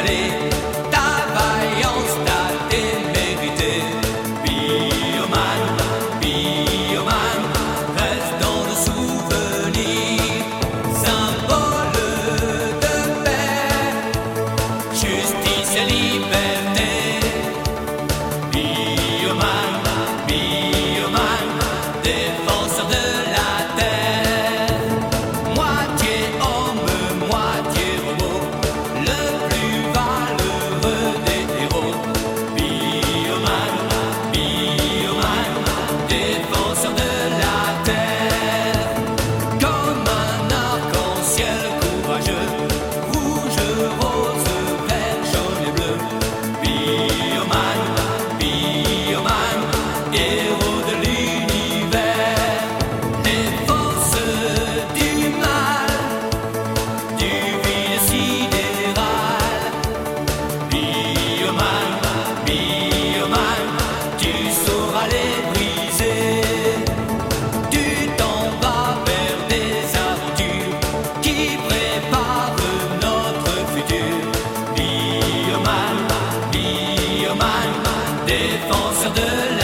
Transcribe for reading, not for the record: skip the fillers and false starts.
aller. Ta vaillance, ta témérité. Bioman, bioman, reste dans le souvenir. Symbole de paix, justice et liberté. Bioman, bioman, défenseur de la terre. Moitié homme, moitié robot, le plus valeureux des héros. Bioman, bioman, défenseur de la terre. Comme un arc-en-ciel courageux, rouge, rose, vert, jaune et bleu. Bioman, bioman, héros de l'univers. Les forces du mal, du vide sidéral. Bioman, bioman, tu sauras les briser. Tu t'en vas vers des aventures qui préparent notre futur. Bioman, bioman, défenseur de